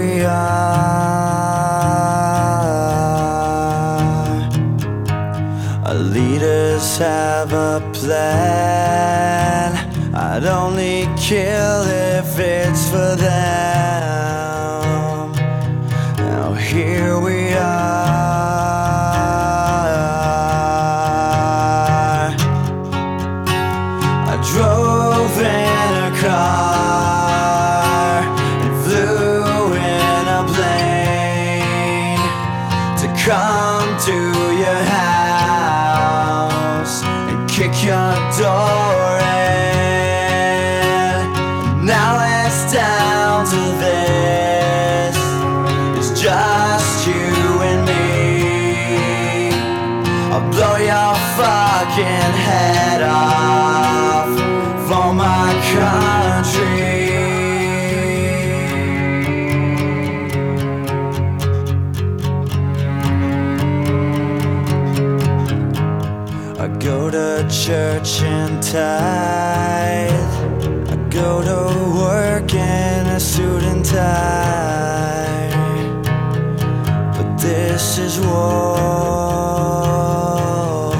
we are. Our leaders have a plan. I'd only kill if it's for them. Now here we are. I drove in a car and flew in a plane to come to your house and kick your door in. Now it's down to this, it's just you and me. I'll blow your fucking head off for my country. I go to church and tithe. I go to work in a suit and tie. But this is war.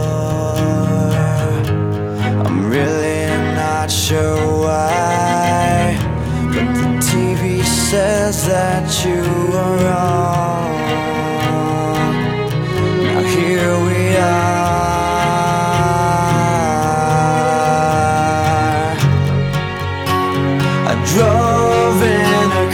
I'm really not sure why, but the TV says that you are wrong. Now here we are. I drove in a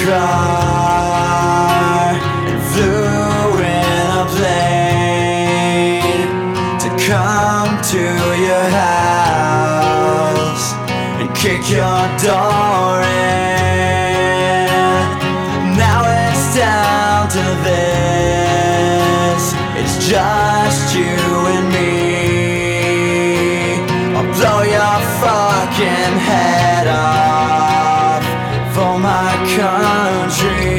car and flew in a plane to come to your house and kick your door in. Now it's down to this, it's just you and me. I'll blow your fucking head off for my country.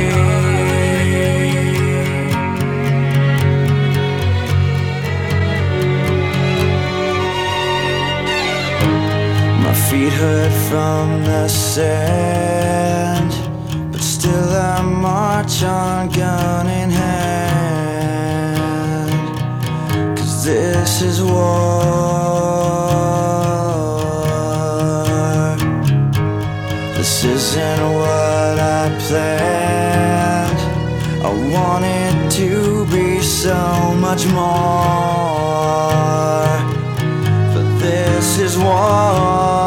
My feet hurt from the sand, but still I march on, gun in hand. 'Cause this is war. This isn't what I planned. I wanted to be so much more, but this is war.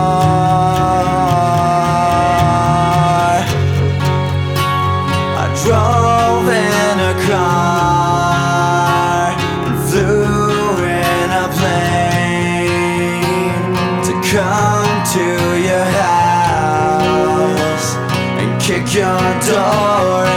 I drove in a car and flew in a plane to come to your house and kick your door